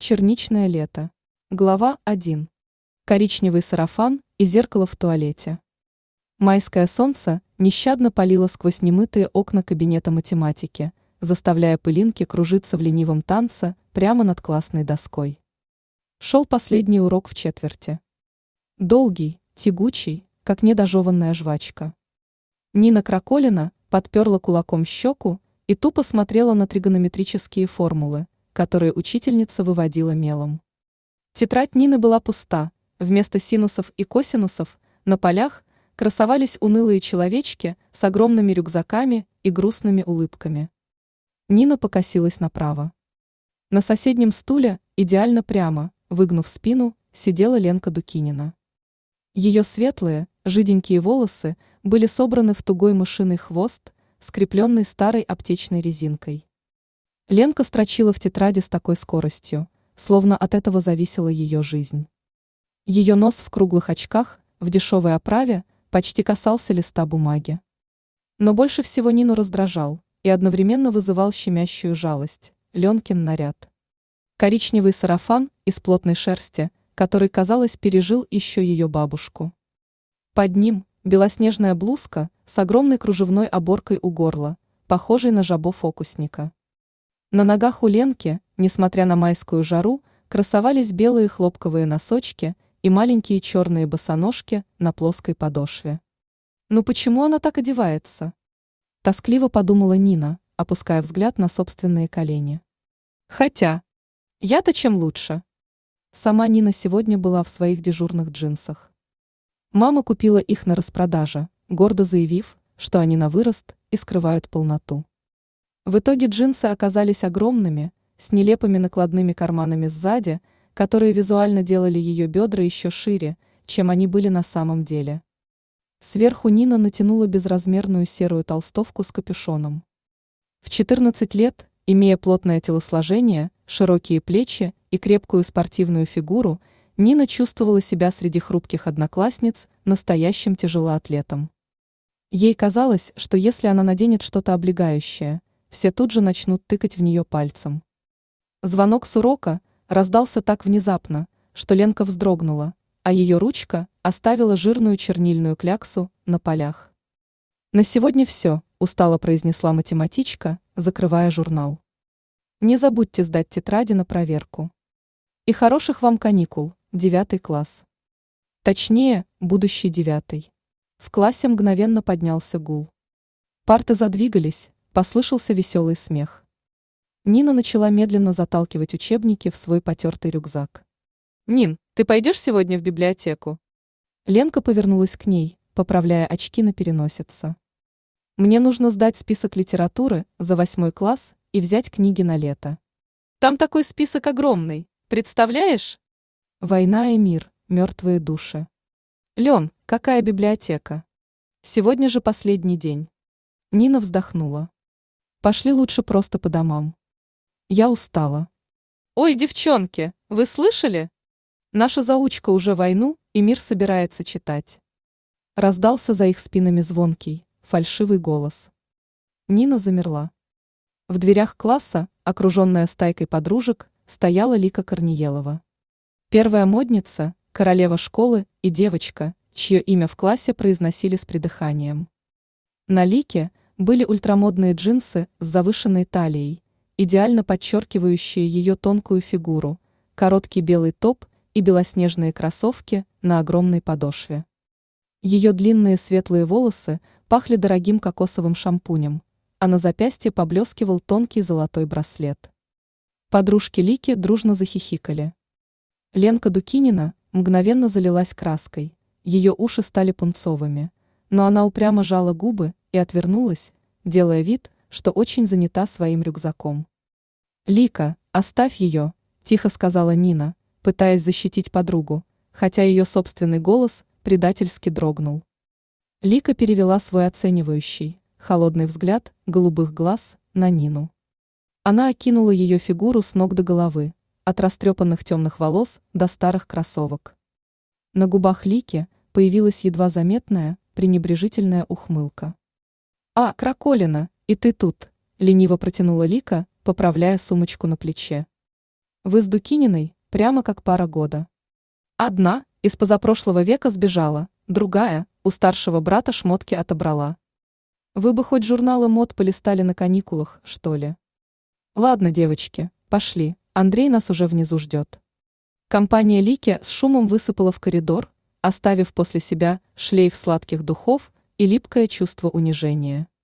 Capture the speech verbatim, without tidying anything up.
Черничное лето. Глава один. Коричневый сарафан и зеркало в туалете. Майское солнце нещадно палило сквозь немытые окна кабинета математики, заставляя пылинки кружиться в ленивом танце прямо над классной доской. Шел последний урок в четверти. Долгий, тягучий, как недожеванная жвачка. Нина Краколина подперла кулаком щеку и тупо смотрела на тригонометрические формулы, которые учительница выводила мелом. Тетрадь Нины была пуста, вместо синусов и косинусов на полях красовались унылые человечки с огромными рюкзаками и грустными улыбками. Нина покосилась направо. На соседнем стуле, идеально прямо, выгнув спину, сидела Ленка Дукинина. Ее светлые, жиденькие волосы были собраны в тугой мышиный хвост, скрепленный старой аптечной резинкой. Ленка строчила в тетради с такой скоростью, словно от этого зависела ее жизнь. Ее нос в круглых очках, в дешевой оправе, почти касался листа бумаги. Но больше всего Нину раздражал и одновременно вызывал щемящую жалость Ленкин наряд. Коричневый сарафан из плотной шерсти, который, казалось, пережил еще ее бабушку. Под ним белоснежная блузка с огромной кружевной оборкой у горла, похожей на жабо фокусника. На ногах у Ленки, несмотря на майскую жару, красовались белые хлопковые носочки и маленькие черные босоножки на плоской подошве. Ну почему она так одевается? Тоскливо подумала Нина, опуская взгляд на собственные колени. Хотя, я-то чем лучше? Сама Нина сегодня была в своих дежурных джинсах. Мама купила их на распродаже, гордо заявив, что они на вырост и скрывают полноту. В итоге джинсы оказались огромными, с нелепыми накладными карманами сзади, которые визуально делали ее бедра еще шире, чем они были на самом деле. Сверху Нина натянула безразмерную серую толстовку с капюшоном. В четырнадцать лет, имея плотное телосложение, широкие плечи и крепкую спортивную фигуру, Нина чувствовала себя среди хрупких одноклассниц настоящим тяжелоатлетом. Ей казалось, что если она наденет что-то облегающее, все тут же начнут тыкать в нее пальцем. Звонок с урока раздался так внезапно, что Ленка вздрогнула, а ее ручка оставила жирную чернильную кляксу на полях. «На сегодня все», – устало произнесла математичка, закрывая журнал. «Не забудьте сдать тетради на проверку. И хороших вам каникул, девятый класс. Точнее, будущий девятый». В классе мгновенно поднялся гул. Парты задвигались, послышался веселый смех. Нина начала медленно заталкивать учебники в свой потертый рюкзак. «Нин, ты пойдешь сегодня в библиотеку?» Ленка повернулась к ней, поправляя очки на переносице. «Мне нужно сдать список литературы за восьмой класс и взять книги на лето. Там такой список огромный, представляешь? Война и мир, мертвые души. Лен, какая библиотека? Сегодня же последний день». Нина вздохнула. «Пошли лучше просто по домам. Я устала». «Ой, девчонки, вы слышали? Наша заучка уже войну и мир собирается читать». Раздался за их спинами звонкий, фальшивый голос. Нина замерла. В дверях класса, окруженная стайкой подружек, стояла Лика Корниелова. Первая модница, королева школы и девочка, чье имя в классе произносили с придыханием. На Лике были ультрамодные джинсы с завышенной талией, идеально подчеркивающие ее тонкую фигуру, короткий белый топ и белоснежные кроссовки на огромной подошве. Ее длинные светлые волосы пахли дорогим кокосовым шампунем, а на запястье поблескивал тонкий золотой браслет. Подружки Лики дружно захихикали. Ленка Дукинина мгновенно залилась краской, ее уши стали пунцовыми, но она упрямо жала губы и отвернулась, делая вид, что очень занята своим рюкзаком. «Лика, оставь ее», – тихо сказала Нина, пытаясь защитить подругу, хотя ее собственный голос предательски дрогнул. Лика перевела свой оценивающий, холодный взгляд голубых глаз на Нину. Она окинула ее фигуру с ног до головы, от растрепанных темных волос до старых кроссовок. На губах Лики появилась едва заметная, пренебрежительная ухмылка. «А, Краколина, и ты тут», – лениво протянула Лика, поправляя сумочку на плече. Вы с Дукининой прямо как пара года. Одна из позапрошлого века сбежала, другая у старшего брата шмотки отобрала. Вы бы хоть журналы мод полистали на каникулах, что ли? Ладно, девочки, пошли, Андрей нас уже внизу ждет. Компания Лики с шумом высыпала в коридор, оставив после себя шлейф сладких духов и липкое чувство унижения.